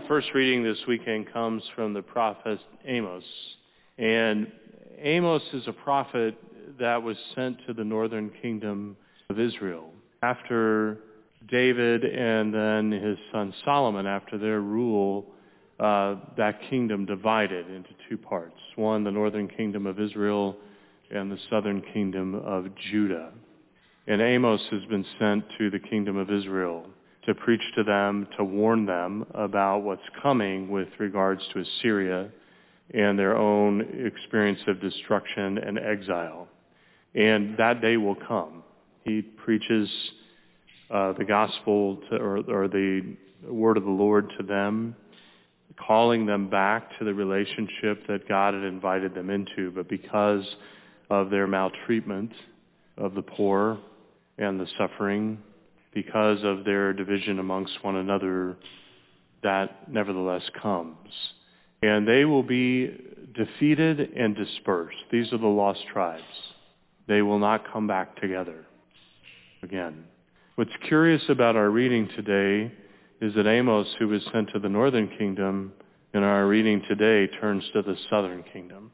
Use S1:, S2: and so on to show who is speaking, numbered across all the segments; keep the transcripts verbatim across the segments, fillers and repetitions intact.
S1: first reading this weekend comes from the prophet Amos. And Amos is a prophet that was sent to the northern kingdom of Israel. After David and then his son Solomon, after their rule, uh, that kingdom divided into two parts. One, the northern kingdom of Israel, and the southern kingdom of Judah. And Amos has been sent to the kingdom of Israel to preach to them, to warn them about what's coming with regards to Assyria and their own experience of destruction and exile. And that day will come. He preaches uh, the gospel to, or, or the word of the Lord to them, calling them back to the relationship that God had invited them into. But because of their maltreatment of the poor and the suffering, because of their division amongst one another, that nevertheless comes. And they will be defeated and dispersed. These are the lost tribes. They will not come back together again. What's curious about our reading today is that Amos, who was sent to the northern kingdom, in our reading today turns to the southern kingdom.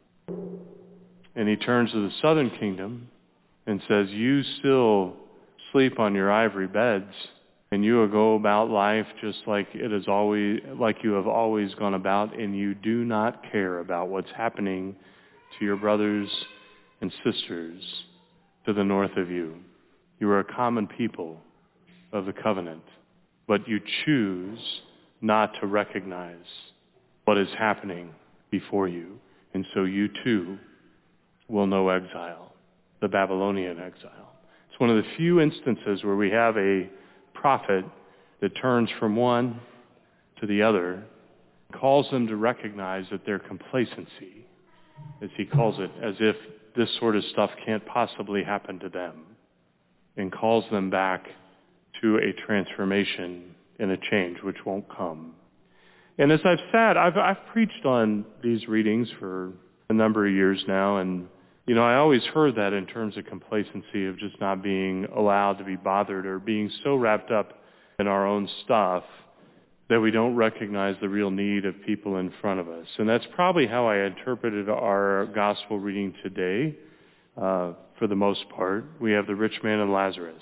S1: And he turns to the southern kingdom and says, you still sleep on your ivory beds, and you will go about life just like it is always, like you have always gone about, and you do not care about what's happening to your brothers and sisters to the north of you. You are a common people of the covenant, but you choose not to recognize what is happening before you. And so you too will know exile, the Babylonian exile. It's one of the few instances where we have a prophet that turns from one to the other, calls them to recognize that their complacency, as he calls it, as if this sort of stuff can't possibly happen to them, and calls them back to a transformation and a change which won't come. And as I've said, I've, I've preached on these readings for a number of years now, and you know, I always heard that in terms of complacency, of just not being allowed to be bothered or being so wrapped up in our own stuff that we don't recognize the real need of people in front of us. And that's probably how I interpreted our gospel reading today, uh, for the most part. We have the rich man and Lazarus.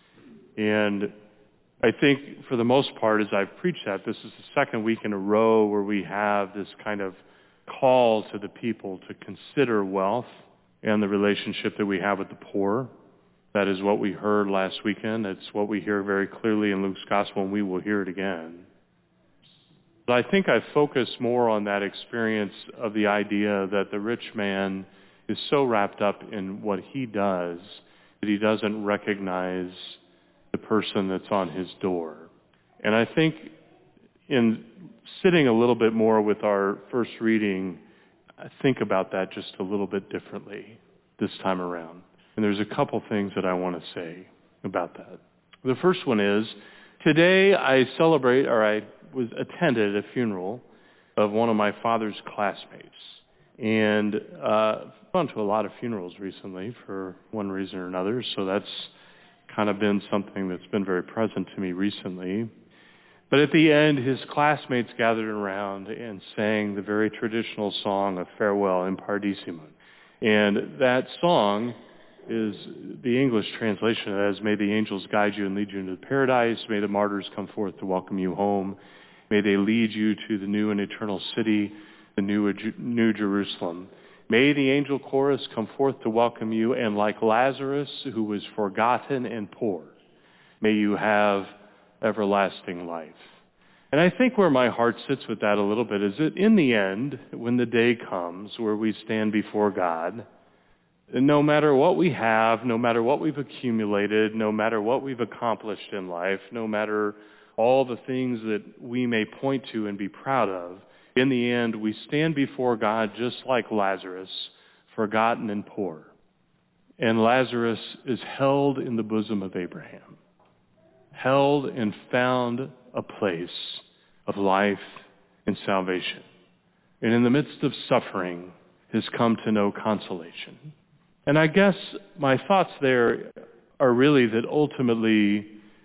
S1: And I think for the most part, as I've preached that, this is the second week in a row where we have this kind of call to the people to consider wealth and the relationship that we have with the poor. That is what we heard last weekend. It's what we hear very clearly in Luke's gospel, and we will hear it again. But I think I focus more on that experience of the idea that the rich man is so wrapped up in what he does that he doesn't recognize the person that's on his door. And I think in sitting a little bit more with our first reading, I think about that just a little bit differently this time around. And there's a couple things that I want to say about that. The first one is, today I celebrate, or I was attended a funeral of one of my father's classmates. And uh, I've gone to a lot of funerals recently for one reason or another, so that's kind of been something that's been very present to me recently. But at the end, his classmates gathered around and sang the very traditional song of farewell, In Paradisium. And that song is, the English translation as, may the angels guide you and lead you into paradise. May the martyrs come forth to welcome you home. May they lead you to the new and eternal city, the new, new Jerusalem. May the angel chorus come forth to welcome you, and like Lazarus, who was forgotten and poor, may you have everlasting life. And I think where my heart sits with that a little bit is that in the end, when the day comes where we stand before God, no matter what we have, no matter what we've accumulated, no matter what we've accomplished in life, no matter all the things that we may point to and be proud of, in the end, we stand before God just like Lazarus, forgotten and poor. And Lazarus is held in the bosom of Abraham, held and found a place of life and salvation. And in the midst of suffering, has come to know consolation. And I guess my thoughts there are really that ultimately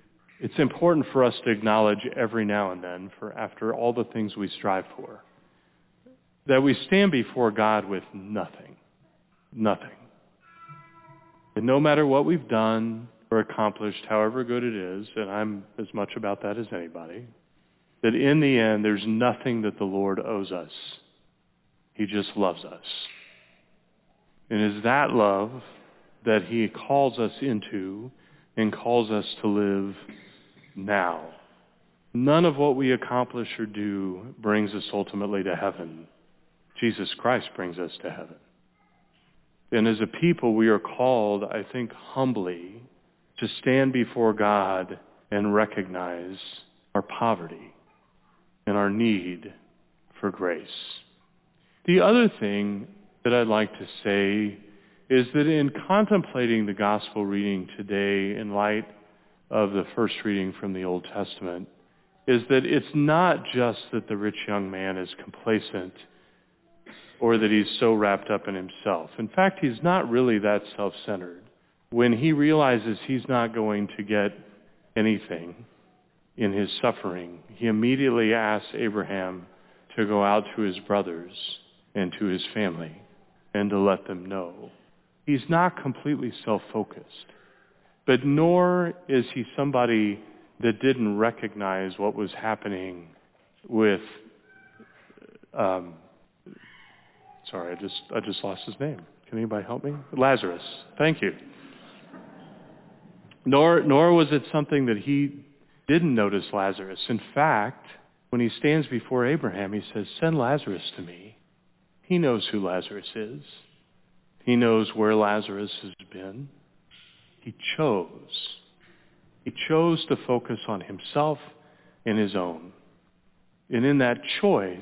S1: It's important for us to acknowledge every now and then, for after all the things we strive for, that we stand before God with nothing. Nothing. And no matter what we've done or accomplished, however good it is, and I'm as much about that as anybody, that in the end, there's nothing that the Lord owes us. He just loves us. And it is that love that he calls us into and calls us to live now. None of what we accomplish or do brings us ultimately to heaven. Jesus Christ brings us to heaven. And as a people, we are called, I think, humbly to stand before God and recognize our poverty and our need for grace. The other thing that I'd like to say is that in contemplating the gospel reading today in light of the first reading from the Old Testament, is that it's not just that the rich young man is complacent or that he's so wrapped up in himself. In fact, he's not really that self-centered. When he realizes he's not going to get anything in his suffering, he immediately asks Abraham to go out to his brothers and to his family and to let them know. He's not completely self-focused, but nor is he somebody that didn't recognize what was happening with, um, sorry, I just, I just lost his name. Can anybody help me? Lazarus. Thank you. Nor, nor was it something that he didn't notice Lazarus. In fact, when he stands before Abraham, he says, "Send Lazarus to me." He knows who Lazarus is. He knows where Lazarus has been. He chose. He chose to focus on himself and his own. And in that choice,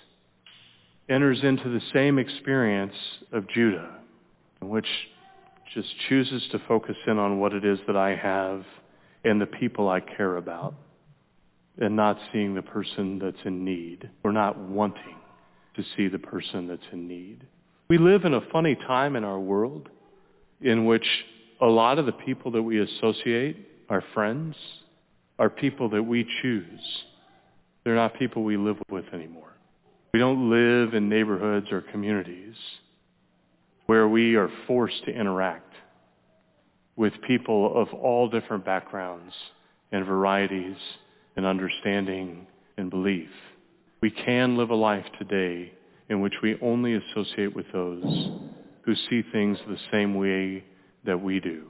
S1: enters into the same experience of Judah, in which just chooses to focus in on what it is that I have and the people I care about, and not seeing the person that's in need, or not wanting to see the person that's in need. We live in a funny time in our world in which a lot of the people that we associate, our friends, are people that we choose. They're not people we live with anymore. We don't live in neighborhoods or communities where we are forced to interact with people of all different backgrounds and varieties and understanding and belief. We can live a life today in which we only associate with those who see things the same way that we do.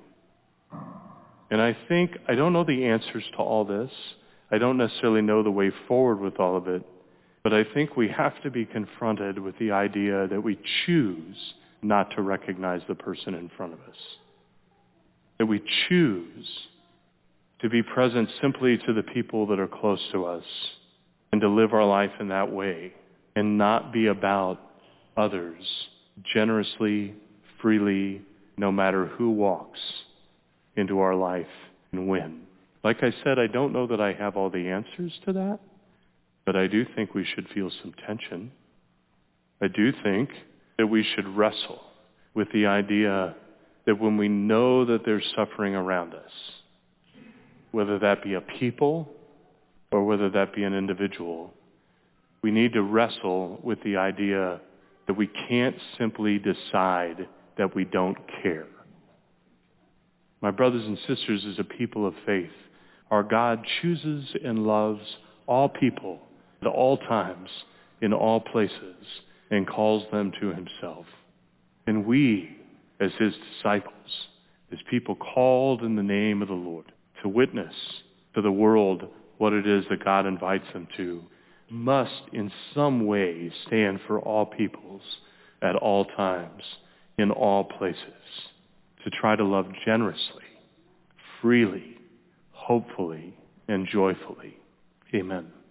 S1: And I think, I don't know the answers to all this. I don't necessarily know the way forward with all of it. But I think we have to be confronted with the idea that we choose not to recognize the person in front of us. That we choose to be present simply to the people that are close to us and to live our life in that way and not be about others generously, freely, no matter who walks into our life and when. Like I said, I don't know that I have all the answers to that, but I do think we should feel some tension. I do think that we should wrestle with the idea that when we know that there's suffering around us, whether that be a people or whether that be an individual, we need to wrestle with the idea that we can't simply decide that we don't care. My brothers and sisters, as a people of faith, our God chooses and loves all people at all times, in all places, and calls them to himself. And we, as his disciples, as people called in the name of the Lord to witness to the world what it is that God invites them to, must in some way stand for all peoples at all times, in all places, to try to love generously, freely, hopefully, and joyfully. Amen.